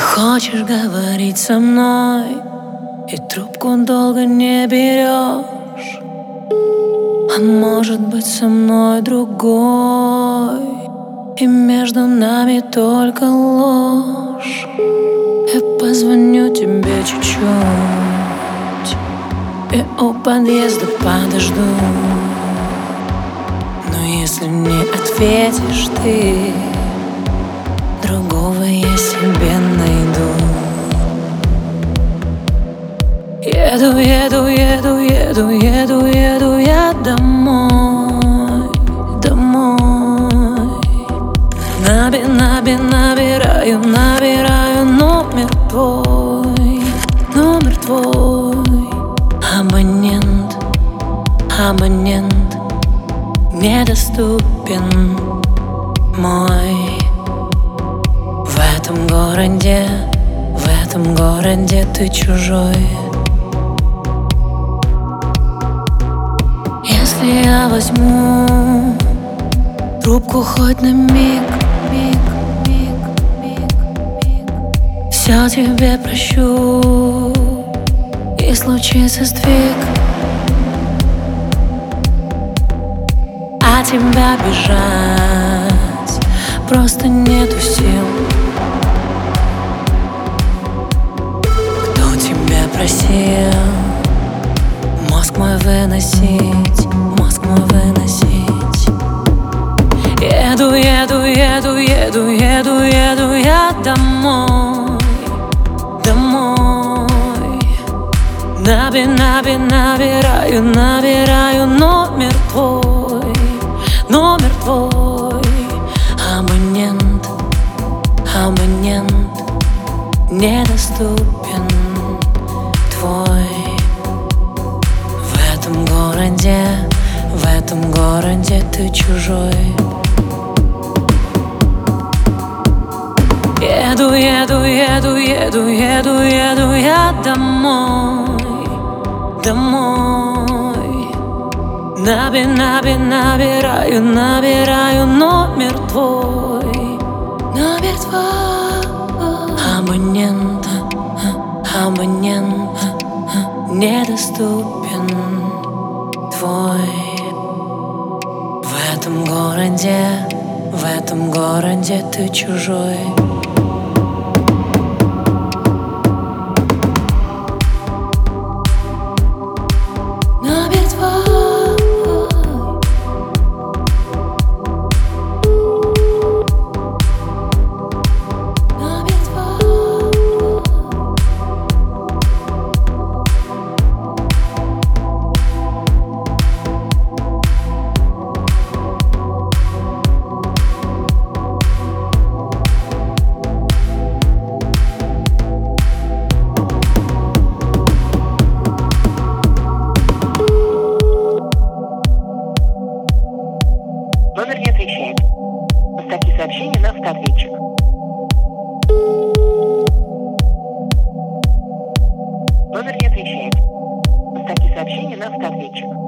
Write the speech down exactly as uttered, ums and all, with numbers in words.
Хочешь говорить со мной, и трубку долго не берешь. А может быть, со мной другой, и между нами только ложь. Я позвоню тебе чуть-чуть, и у подъезда подожду. Но если не ответишь ты, другого я себе найду. Еду, еду, еду, еду, еду, еду я домой, домой. Наби, наби, набираю, набираю номер твой, номер твой. Абонент, абонент недоступен мой. В этом городе, в этом городе ты чужой. Если я возьму трубку хоть на миг, миг, миг, миг, миг, все тебе прощу, и случится сдвиг. А тебя бежать просто нету сил. Кто тебя просил мозг мой выносить, мозг мой выносить? Еду, еду, еду, еду, еду, еду я домой, домой. Наби, наби, набираю, набираю номер твой, номер твой. Абонент, абонент недоступен твой. В этом городе, в этом городе ты чужой. Еду, еду, еду, еду, еду, еду я домой, домой. Наби, наби, набираю, набираю номер твой, номер твой. Абонент, абонент недоступен твой. В этом городе, в этом городе ты чужой. Номер не отвечает. Оставьте сообщение на автоответчик. Номер не отвечает. Оставьте сообщение на автоответчик.